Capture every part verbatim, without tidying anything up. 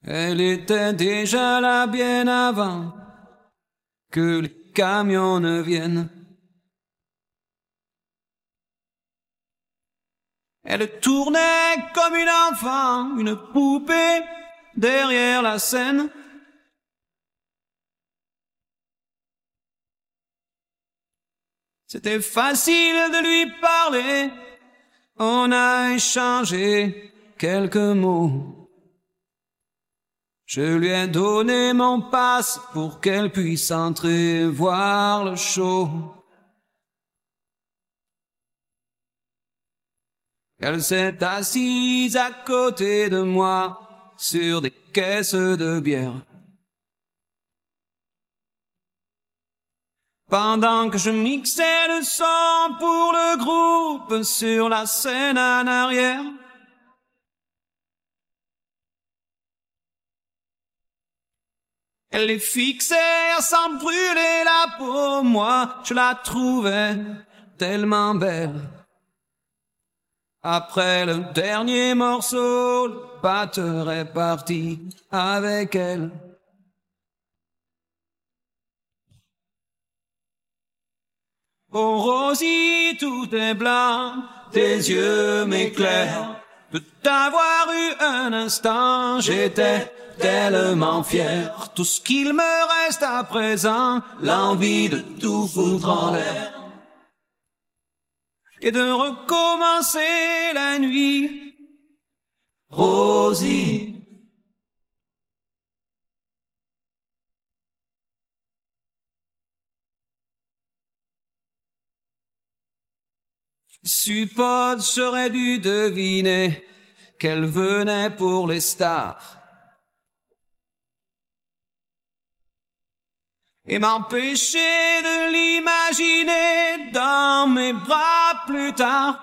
Elle était déjà là bien avant que les camions ne viennent. Elle tournait comme une enfant, une poupée derrière la scène. C'était facile de lui parler, on a échangé quelques mots. Je lui ai donné mon passe pour qu'elle puisse entrer voir le show. Elle s'est assise à côté de moi sur des caisses de bière. Pendant que je mixais le son pour le groupe sur la scène en arrière. Elle les fixait sans brûler la peau, moi je la trouvais tellement belle. Après le dernier morceau, le batteur est parti avec elle. Oh Rosie, tout est blanc, tes yeux m'éclairent. De t'avoir eu un instant, j'étais tellement fier. Tout ce qu'il me reste à présent, l'envie de tout foutre en l'air. Et de recommencer la nuit, Rosie. Suppose j'aurais dû deviner qu'elle venait pour les stars et m'empêcher de l'imaginer dans mes bras plus tard.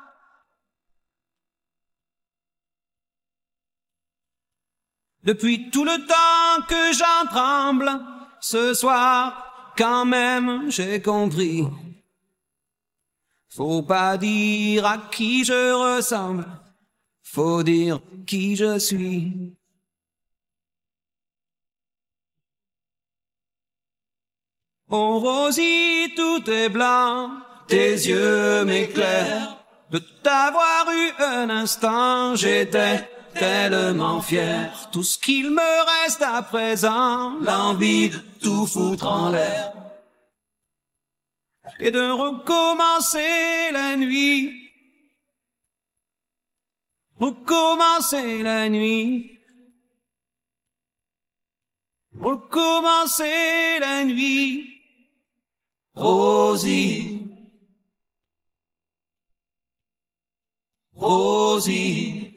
Depuis tout le temps que j'en tremble, ce soir, quand même, j'ai compris. Faut pas dire à qui je ressemble, faut dire qui je suis. Oh Rosie, tout est blanc, tes yeux m'éclairent. De t'avoir eu un instant, j'étais tellement fier. Tout ce qu'il me reste à présent, l'envie de tout foutre en l'air. Et de recommencer la nuit, recommencer la nuit, recommencer la nuit, Rosie, Rosie.